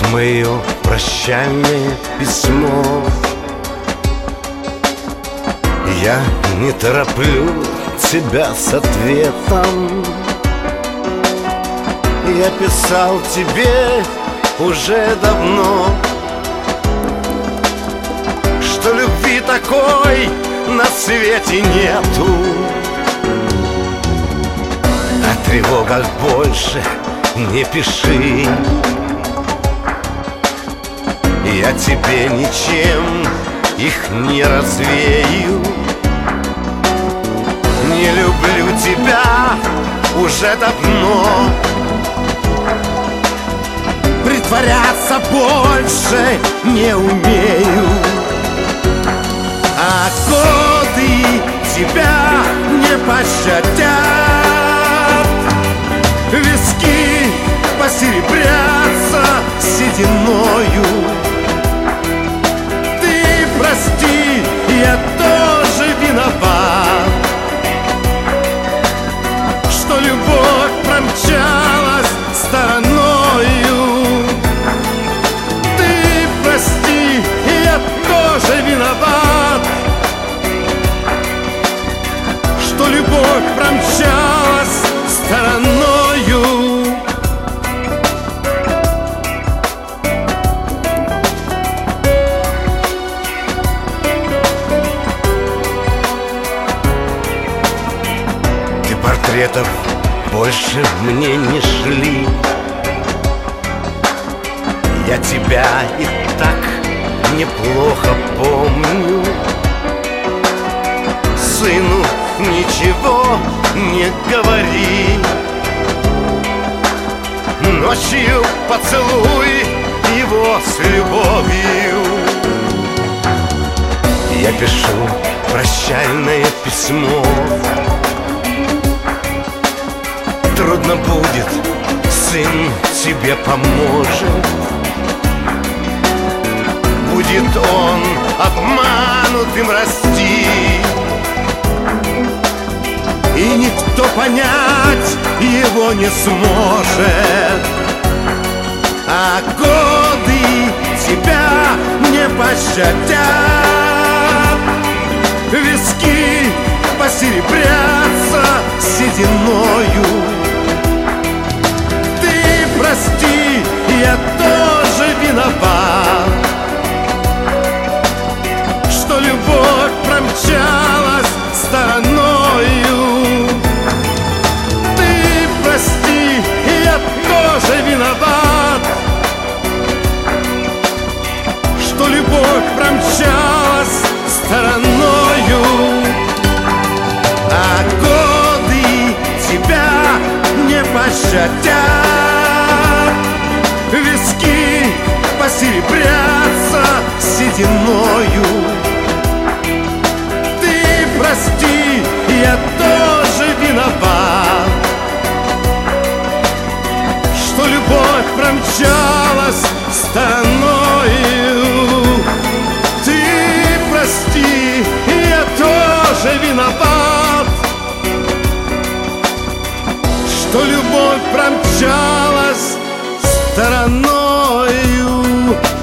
мое прощальное письмо. Я не тороплю тебя с ответом. Я писал тебе уже давно, что любви такой на свете нету. О тревогах больше не пиши. Я тебе ничем их не развею. Не люблю тебя уже давно. Притворяться больше не умею. А годы тебя не пощадят. Виски посеребрятся сединою. Ты прости, я тоже виноват, что любовь промчалась стороною. Ты прости, я тоже виноват, что любовь промчалась стороною. Ты портретов больше мне не шли. Я тебя и так неплохо помню. Сыну ничего не говори. Ночью поцелуй его с любовью. Я пишу прощальное письмо. Трудно будет, сын тебе поможет. Будет он обманутым расти, и никто понять его не сможет. А годы тебя не пощадят. Виски посеребрятся сединою. Ты прости, я тоже виноват, что любовь промчалась стороною. Ты прости, я тоже виноват, что любовь промчалась стороною. А годы тебя не пощадят. Виски посеребрятся сединою. Ты прости, я тоже виноват, что любовь промчалась стороною. Ты прости, я тоже виноват, что любовь промчалась стороною.